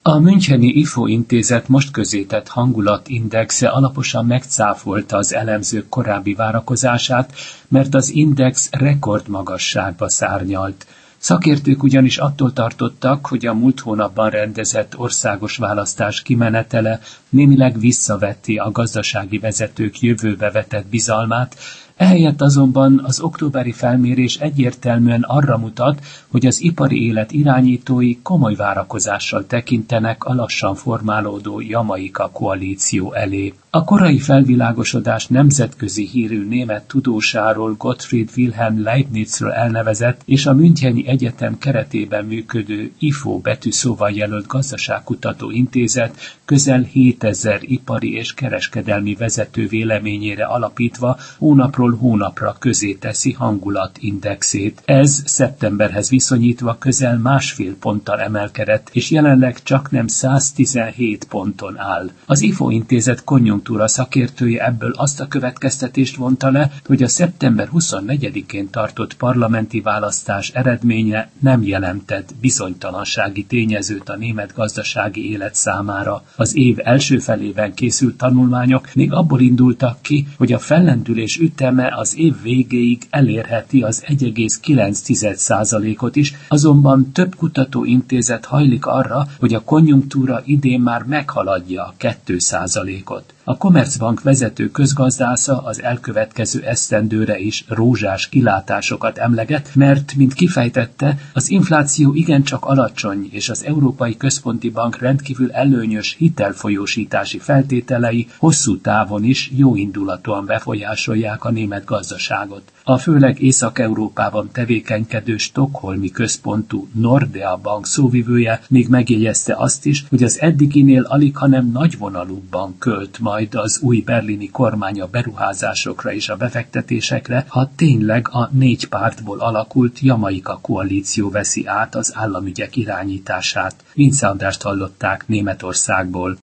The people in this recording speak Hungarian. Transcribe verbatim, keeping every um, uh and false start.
A müncheni ifo intézet most közzétett hangulatindexe alaposan megcáfolta az elemzők korábbi várakozását, mert az index rekordmagasságba szárnyalt. Szakértők ugyanis attól tartottak, hogy a múlt hónapban rendezett országos választás kimenetele némileg visszavetti a gazdasági vezetők jövőbe vetett bizalmát, ehelyett azonban az októberi felmérés egyértelműen arra mutat, hogy az ipari élet irányítói komoly várakozással tekintenek a lassan formálódó Jamaika koalíció elé. A korai felvilágosodás nemzetközi hírű német tudósáról, Gottfried Wilhelm Leibnizről elnevezett és a Müncheni Egyetem keretében működő ifo betűszóval jelölt gazdaságkutató intézet közel hétezer ipari és kereskedelmi vezető véleményére alapítva hónapról hónapra közé teszi hangulatindexét. Ez szeptemberhez viszonyítva közel másfél ponttal emelkedett, és jelenleg csaknem száztizenhét ponton áll. Az ifo intézet konjunktúra szakértője ebből azt a következtetést vonta le, hogy a szeptember huszonnegyedikén tartott parlamenti választás eredménye nem jelentett bizonytalansági tényezőt a német gazdasági élet számára. Az év első felében készült tanulmányok még abból indultak ki, hogy a fellendülés üteme az év végéig elérheti az egy egész kilenc százalékot is, azonban több kutatóintézet hajlik arra, hogy a konjunktúra idén már meghaladja a két százalékot. A Commerzbank vezető közgazdásza az elkövetkező esztendőre is rózsás kilátásokat emleget, mert, mint kifejtette, az infláció igencsak alacsony, és az Európai Központi Bank rendkívül előnyös hitelfolyósítási feltételei hosszú távon is jóindulatúan befolyásolják a német gazdaságot. A főleg Észak-Európában tevékenykedő stockholmi központú Nordea Bank szóvivője még megjegyezte azt is, hogy az eddiginél alighanem nagyvonalúbban költ majd az új berlini kormány a beruházásokra és a befektetésekre, ha tényleg a négy pártból alakult Jamaika koalíció veszi át az államügyek irányítását. Vince Andrást hallották Németországból.